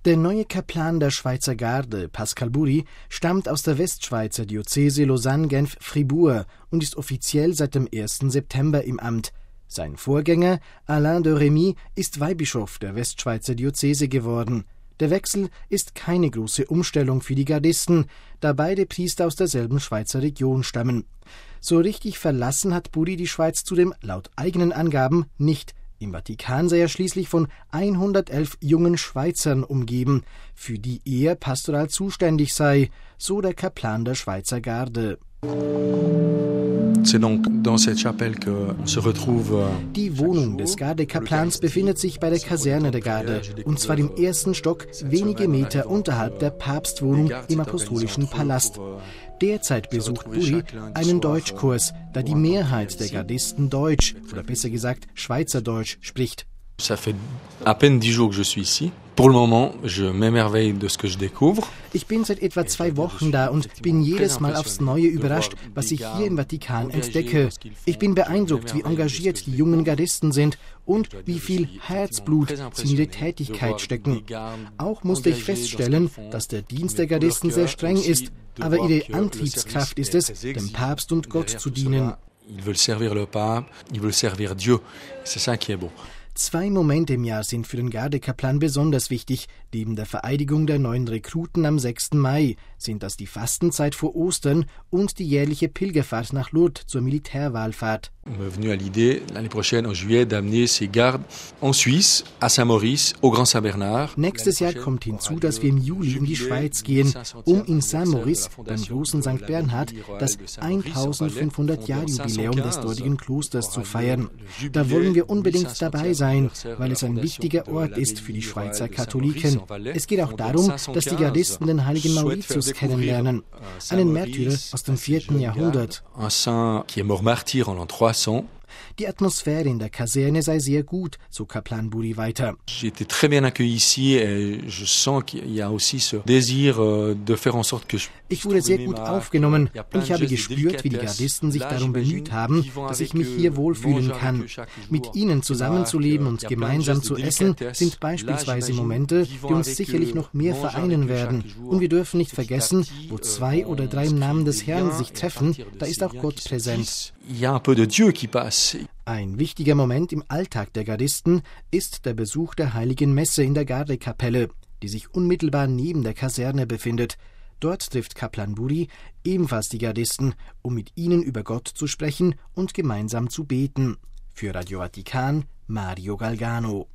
Der neue Kaplan der Schweizer Garde, Pascal Bourri, stammt aus der Westschweizer Diözese Lausanne-Genf-Fribourg und ist offiziell seit dem 1. September im Amt. Sein Vorgänger, Alain de Remy, ist Weihbischof der Westschweizer Diözese geworden. Der Wechsel ist keine große Umstellung für die Gardisten, da beide Priester aus derselben Schweizer Region stammen. So richtig verlassen hat Bourri die Schweiz zudem laut eigenen Angaben nicht. Im Vatikan sei er schließlich von 111 jungen Schweizern umgeben, für die er pastoral zuständig sei, so der Kaplan der Schweizer Garde. Die Wohnung des Gardekaplans befindet sich bei der Kaserne der Garde, und zwar im ersten Stock, wenige Meter unterhalb der Papstwohnung im Apostolischen Palast. Derzeit besucht Bourri einen Deutschkurs, da die Mehrheit der Gardisten Deutsch, oder besser gesagt Schweizerdeutsch, spricht. Ça fait à peine 10 jours que je suis ici. Pour le moment, je m'émerveille de ce que je découvre. Ich bin seit etwa 2 Wochen da und bin jedes Mal aufs Neue überrascht, was ich hier im Vatikan entdecke. Ich bin beeindruckt, wie engagiert die jungen Gardisten sind und wie viel Herzblut sie in ihre Tätigkeit stecken. Auch musste ich feststellen, dass der Dienst der Gardisten sehr streng ist, aber ihre Antriebskraft ist es, dem Papst und Gott zu dienen. Ils veulent servir le pape, ils veulent servir Dieu. C'est ça qui est beau. 2 Momente im Jahr sind für den Gardekaplan besonders wichtig. Neben der Vereidigung der neuen Rekruten am 6. Mai sind das die Fastenzeit vor Ostern und die jährliche Pilgerfahrt nach Lourdes zur Militärwallfahrt. On est venu à l'idée, l'année prochaine, en juillet, d'amener ces gardes en Suisse, à Saint-Maurice, au Grand Saint-Bernard. Nächstes Jahr kommt hinzu, dass wir im Juli in die Schweiz gehen, um in Saint-Maurice, beim großen St. Bernhard, das 1500-Jahr-Jubiläum des dortigen Klosters zu feiern. Da wollen wir unbedingt dabei sein, weil es ein wichtiger Ort ist für die Schweizer Katholiken. Es geht auch darum, dass die Gardisten den heiligen Mauritius kennenlernen, einen Märtyrer aus dem 4. Jahrhundert. Un saint qui est mort martyr en l'an 300. Die Atmosphäre in der Kaserne sei sehr gut, so Kaplan Bourri weiter. J'ai été très bien accueilli ici et je sens qu'il y a aussi ce désir de faire en sorte que ich wurde sehr gut aufgenommen und ich habe gespürt, wie die Gardisten sich darum bemüht haben, dass ich mich hier wohlfühlen kann. Mit ihnen zusammenzuleben und gemeinsam zu essen sind beispielsweise Momente, die uns sicherlich noch mehr vereinen werden. Und wir dürfen nicht vergessen, wo 2 oder 3 im Namen des Herrn sich treffen, da ist auch Gott präsent. Il y a un peu de Dieu qui passe. Ein wichtiger Moment im Alltag der Gardisten ist der Besuch der Heiligen Messe in der Gardekapelle, die sich unmittelbar neben der Kaserne befindet. Dort trifft Kaplan Bourri ebenfalls die Gardisten, um mit ihnen über Gott zu sprechen und gemeinsam zu beten. Für Radio Vatikan, Mario Galgano.